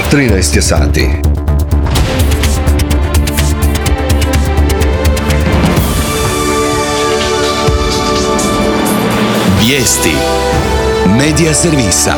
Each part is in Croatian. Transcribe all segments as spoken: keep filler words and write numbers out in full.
trinaest je sati. Vijesti Medija servisa.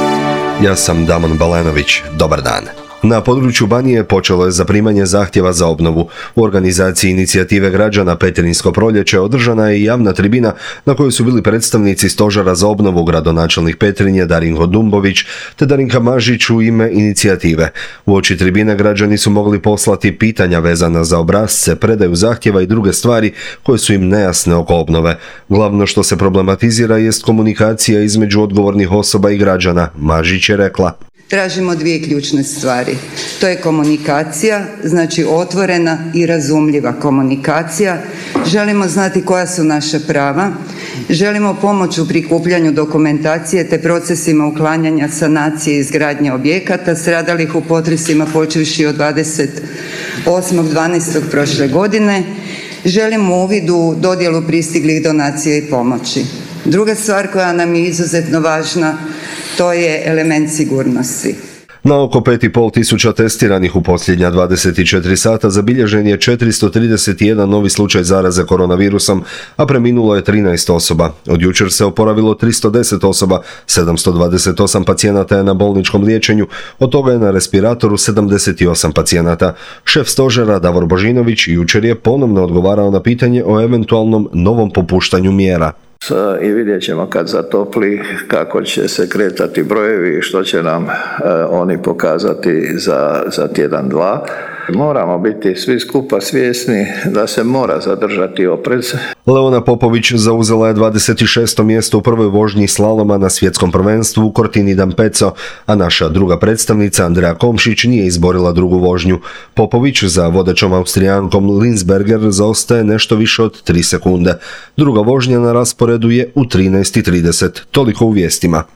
Ja sam Damon Balenović. Dobar dan. Na području Banije počelo je zaprimanje zahtjeva za obnovu. U organizaciji inicijative građana Petrinjsko proljeće održana je javna tribina na kojoj su bili predstavnici Stožera za obnovu, gradonačelnik Petrinje Darinko Dumbović te Darinka Mažić u ime inicijative. Uoči tribine građani su mogli poslati pitanja vezana za obrasce, predaju zahtjeva i druge stvari koje su im nejasne oko obnove. Glavno što se problematizira jest komunikacija između odgovornih osoba i građana. Mažić je rekla: Tražimo dvije ključne stvari. To je komunikacija, znači otvorena i razumljiva komunikacija. Želimo znati koja su naša prava. Želimo pomoć u prikupljanju dokumentacije te procesima uklanjanja, sanacije i izgradnje objekata stradalih u potresima počevši od dvadeset osmog dvanaestog prošle godine. Želimo uvid u dodjelu pristiglih donacija i pomoći. Druga stvar koja nam je izuzetno važna, to je element sigurnosti. Na oko pet i pol tisuća testiranih u posljednja dvadeset četiri sata zabilježen je četiristo trideset jedan novi slučaj zaraze koronavirusom, a preminulo je trinaest osoba. Od jučer se oporavilo tristo deset osoba, sedamsto dvadeset osam pacijenata je na bolničkom liječenju, od toga je na respiratoru sedamdeset osam pacijenata. Šef stožera Davor Božinović jučer je ponovno odgovarao na pitanje o eventualnom novom popuštanju mjera. I vidjet ćemo kad zatopli kako će se kretati brojevi i što će nam e, oni pokazati za, za tjedan, dva. Moramo biti svi skupa svjesni da se mora zadržati oprez. Leona Popović zauzela je dvadeset šesto mjesto u prvoj vožnji slaloma na svjetskom prvenstvu u Cortini d'Ampezzo, a naša druga predstavnica Andrea Komšić nije izborila drugu vožnju. Popović za vodećom Austrijankom Linsberger zaostaje nešto više od tri sekunde. Druga vožnja na rasporedu je u trinaest i trideset. Toliko u vijestima.